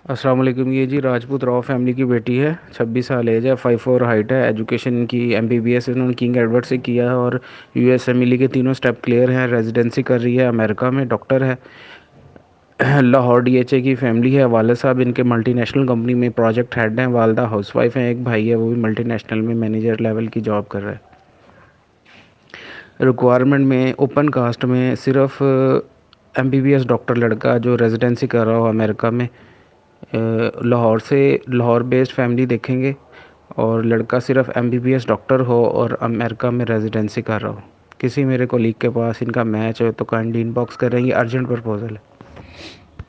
अस्सलाम वालेकुम। ये जी राजपूत राव फैमिली की बेटी है। 26 साल एज है, 5'4" हाइट है। एजुकेशन की एमबीबीएस इन्होंने किंग एडवर्ड से किया है और यूएसएमएलई के तीनों स्टेप क्लियर हैं। रेजिडेंसी कर रही है अमेरिका में, डॉक्टर है। लाहौर डीएचए की फैमिली है। वाले साहब इनके मल्टीनेशनल कंपनी में प्रोजेक्ट हेड हैं। वालदा हाउसवाइफ हैं। एक भाई है, वो भी मल्टीनेशनल में मैनेजर लेवल की जॉब कर रहा है। रिक्वायरमेंट में ओपन कास्ट में सिर्फ एमबीबीएस डॉक्टर लड़का जो रेजिडेंसी कर रहा हो अमेरिका में। लाहौर से, लाहौर बेस्ड फैमिली देखेंगे और लड़का सिर्फ एमबीबीएस डॉक्टर हो और अमेरिका में रेजिडेंसी कर रहा हो। किसी मेरे कोलीग के पास इनका मैच हो तो काइंडली इनबॉक्स करेंगे। अर्जेंट प्रपोजल है।